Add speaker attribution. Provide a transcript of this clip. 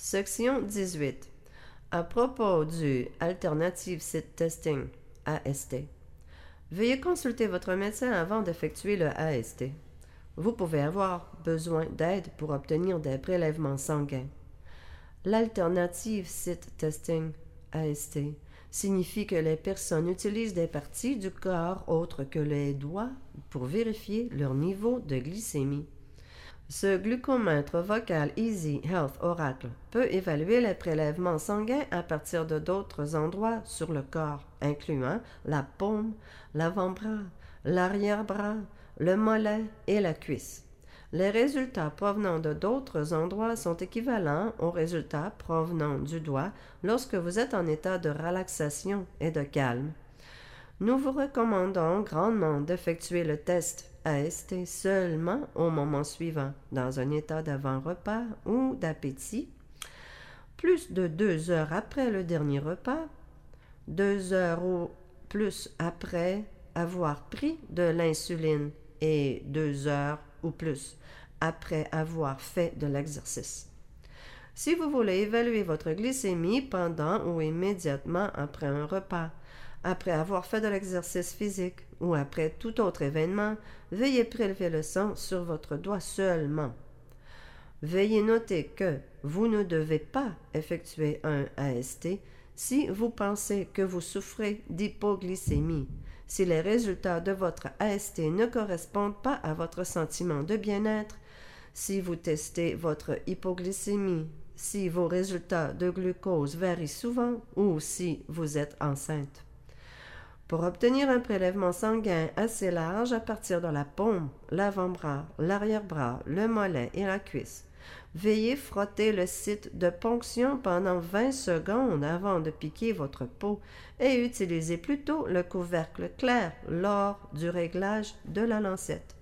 Speaker 1: Section 18. À propos du Alternative Site Testing, AST. Veuillez consulter votre médecin avant d'effectuer le AST. Vous pouvez avoir besoin d'aide pour obtenir des prélèvements sanguins. L'Alternative Site Testing, AST, signifie que les personnes utilisent des parties du corps autres que les doigts pour vérifier leur niveau de glycémie. Ce glucomètre vocal Easy Health Oracle peut évaluer les prélèvements sanguins à partir de d'autres endroits sur le corps, incluant la paume, l'avant-bras, l'arrière-bras, le mollet et la cuisse. Les résultats provenant de d'autres endroits sont équivalents aux résultats provenant du doigt lorsque vous êtes en état de relaxation et de calme. Nous vous recommandons grandement d'effectuer le test AST seulement au moment suivant, dans un état d'avant-repas ou d'appétit, plus de 2 heures après le dernier repas, 2 heures ou plus après avoir pris de l'insuline et 2 heures ou plus après avoir fait de l'exercice. Si vous voulez évaluer votre glycémie pendant ou immédiatement après un repas, après avoir fait de l'exercice physique ou après tout autre événement, veuillez prélever le sang sur votre doigt seulement. Veuillez noter que vous ne devez pas effectuer un AST si vous pensez que vous souffrez d'hypoglycémie, si les résultats de votre AST ne correspondent pas à votre sentiment de bien-être, si vous testez votre hypoglycémie, si vos résultats de glucose varient souvent ou si vous êtes enceinte. Pour obtenir un prélèvement sanguin assez large à partir de la paume, l'avant-bras, l'arrière-bras, le mollet et la cuisse, veuillez frotter le site de ponction pendant 20 secondes avant de piquer votre peau et utilisez plutôt le couvercle clair lors du réglage de la lancette.